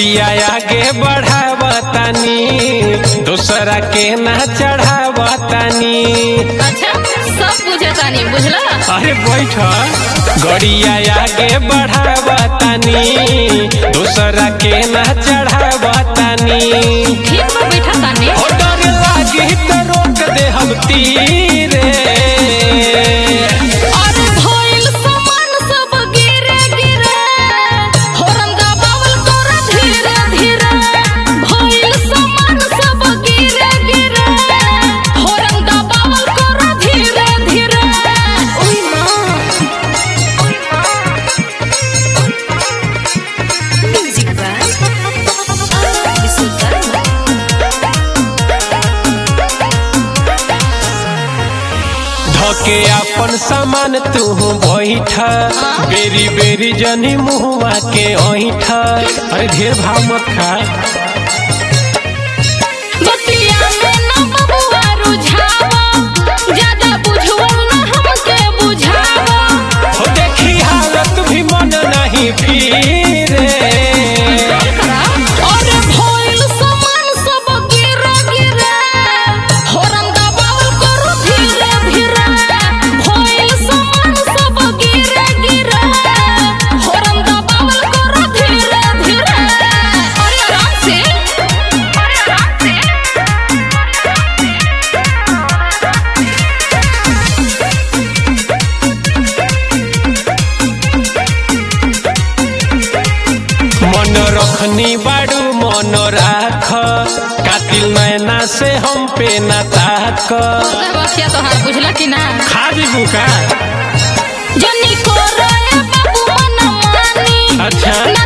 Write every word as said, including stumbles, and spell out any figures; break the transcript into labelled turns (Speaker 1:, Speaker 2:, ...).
Speaker 1: गड़िया आगे बढ़ावतानी दूसरा के ना चढ़ावतानी।
Speaker 2: अच्छा सब बुझतानी बुझला।
Speaker 1: अरे बैठ गड़िया आगे बढ़ावतानी दूसरा के ना चढ़ावतानी।
Speaker 2: ठीक बा बैठा तानी।
Speaker 1: डर लागी तो रोक दे हम तीरे।
Speaker 2: अरे भइल सामान सब गिरे गिरे होरन दबावल कर धीरे धीरे। भइल सामान सब गिरे गिरे होरन दबावल कर धीरे धीरे। ओई मां म्यूजिक बा विसुता
Speaker 1: धके अपन सामान तू बैठ बेरी बेरी जनी मुहुआ के ऐठ। अरे ढेर भाव मत खा।
Speaker 2: बतिया में ना बबुआ रुझावा ज्यादा बुझवल ना हमके बुझावा।
Speaker 1: हो देखी हालत भी मन नहीं फिरे।
Speaker 2: अरे भइल सामान सब गिरे गिरे होरन दबावल कर धीरे धीरे। भइल सामान सब गिरे गिरे होरन दबावल कर धीरे धीरे। अरे आराम से अरे आराम से।
Speaker 1: मन रखनी बाड़ू मन राख कातिल नैना से हम पे ना ताक।
Speaker 2: बखिया तोहार बुझला कि ना।
Speaker 1: खा जीबू का।
Speaker 2: जनी को रे बाबू मन मानी
Speaker 1: अच्छा